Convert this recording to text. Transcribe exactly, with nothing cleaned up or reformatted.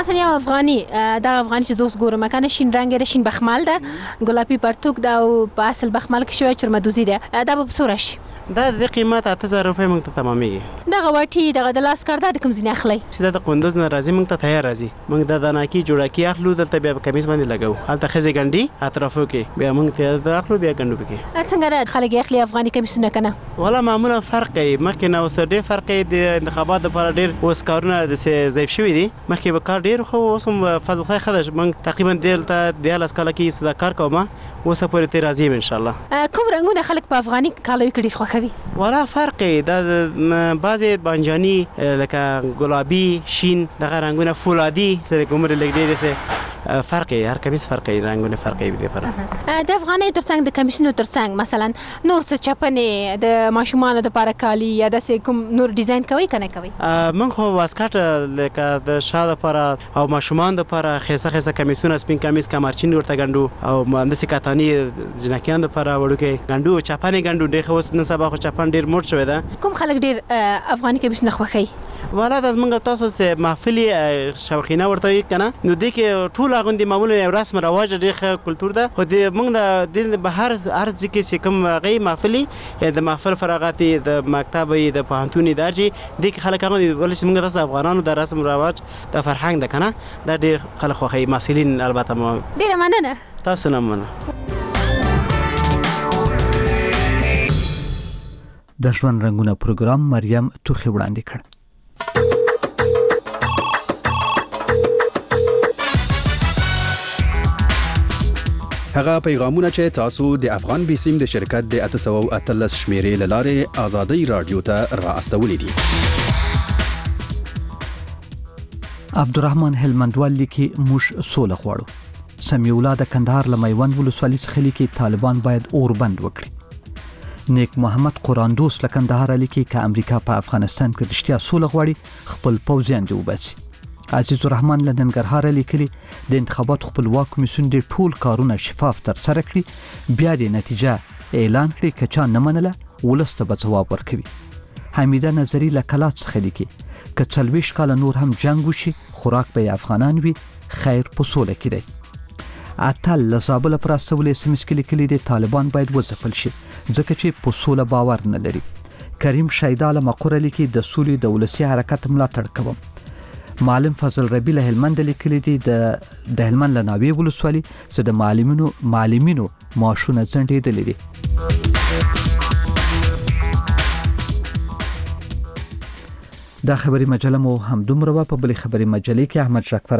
مثلا یو افغاني دا افغاني چې زوس ګورم کنه شین رنگ د شین بخمل ده ګلابي پرتوک دا او په اصل بخمل کې شوی چرمدوزي ده دا به څوره شي دا د قیمت اته زره روپۍ موږ ته تمامېږي. دغه واټي دغه د لاس کار دا د کوم ځای اخلي چې دا د قندوز نه راځي موږ ته تیار راځي موږ د داناکي جوړاکي اخلو دلته بیا په کمیس باندې لګاو هلته خزې ګنډي اطرافو کې بیا موږ ته د اخلو بیا ګنډو پکې. څنګه خلک اخلي افغاني کمیسونه کنه ولا معمولا فرق کوي مخکې نه اوس ډېر فرق کوي د انتخابات لپاره ډېر اوس کارونه د ضعیف شوي دي مخکې به کار ډېر خو اوس هم فضل خدای ښه ده موږ تقریبا دلته دیارلس کاله کې دا کار کوم اوس پورې ته راځي ان شاء الله. کوم رنګونه خلک په افغاني کالو کې ډېر خوښوي؟ ولا فرق دا بعضی بانجانی لکه ګلابي شین دغه رنگونه فولادي سره کومره لګ ډېر څه فرق هر کمیس فرق رنگونه فرق دی لپاره. د افغاني ترڅنګ د کمیسونو ترڅنګ مثلا نور څه چپنې د ماشومان لپاره کالی یا د کوم نور ډیزاین کوي کنه کوي؟ من خو واسکټ لکه د شاده لپاره او ماشومان لپاره خيسه خيسه کمیسونه سپین کمیس کمرچین ورته ګندو او مهندسي کاتانی جنکیان لپاره وړوکې ګندو چپنې ګندو ډېر خو نن سبا خو چپن ډېر موټ شوی ده. کوم خلک ډېر افغاني کمیس نه خوښوي؟ والا د زمونږ تاسو سه محفلي شوخینه ورته کنه نو د کې ټول غوندي معمولا یو رسم رواج ډېر ښه کلچر ده خو د موږ د بهر هر ځکه چې کوم غي محفلي د محفل فراغاتي د مکتبې د پوهنتوني درجه د کې خلک هغه ولې موږ تاسو افغانانو د رسم رواج د فرهنګ ده کنه دا ډېر خلک خوښي مسلین البته ډېر مننه تاسو نه مننه. د ژوند رنگونه پروګرام مریم توخي وړاندې کړ. هغه پیغامونه چې تاسو د افغان بیسیم د شرکت د اته سوه او اتلس شمیرې لاره آزادۍ رادیو ته را استولې دي. عبدالرحمن هلمندوال لیکي موږ سوله غواړو. سمیع الله د کندهار له میوند ولسوالۍ څخه لیکي طالبان باید اور بند وکړي. نیک محمد قراندوس له کندهار لیکي که امریکا په افغانستان کې رښتیا سوله غواړي خپل پوځیان دې وباسي. عزیز الرحمن له ننګرهار لیکلي د انتخابات خپلواک کمیسیون د ټول کارونه شفاف تر سره کړي بیا د نتیجه اعلان کړي که چا نه منله ولس ته به ځواب ورکوي. حمیده نظری له کلات څخه لیکي که څلوېښت کاله نور هم جنګ وشي خوراک به افغانان وي خیر په سوله کې دی. اتل له زابله پر استولې اس ام اس کې لیکلي دي طالبان باید وځپل شي ځکه چې په سوله باور نه لري. کریم شیدا له مقوره لیکي د سولې د ولسي حرکت ملاتړ کوم. معلم فضل ربی له هلمند لیکلي دي د د هلمند له ناوې ولسوالۍ چې د معلمینو معلمینو معاشونه ځنډېدلي دي. دا خبري مجله مو هم دومره په بلې خبري مجلې کې احمد شکفر